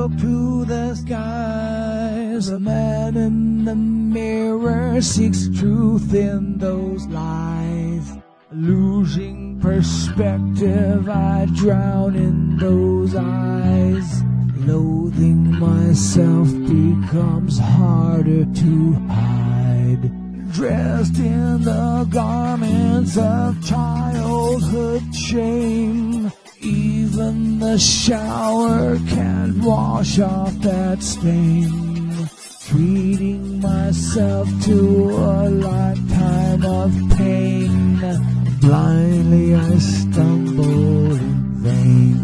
up to the skies. The man in the mirror seeks truth in those lies. Losing perspective, I drown in those eyes. Loathing myself becomes harder to hide. Dressed in the garments of childhood shame, even the shower can't wash off that stain. Treating myself to a lifetime of pain. Blindly I stumble in vain.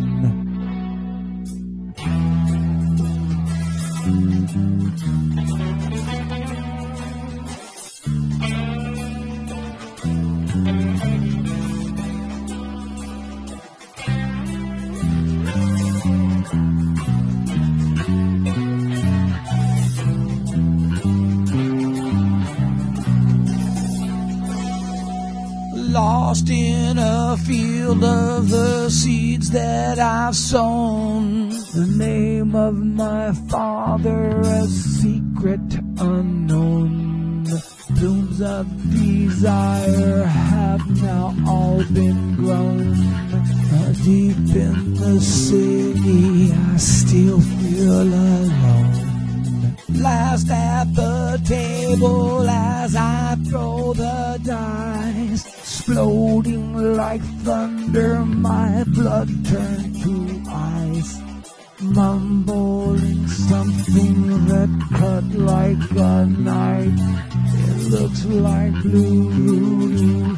Lost in a field of the seeds that I've sown. The name of my father a secret unknown. Blooms of desire have now all been grown. Deep in the city I still feel alone. Last at the table as I throw the dice. Exploding like thunder, my blood turned to ice. Mumbling something that cut like a knife. It looks like blue voodoo.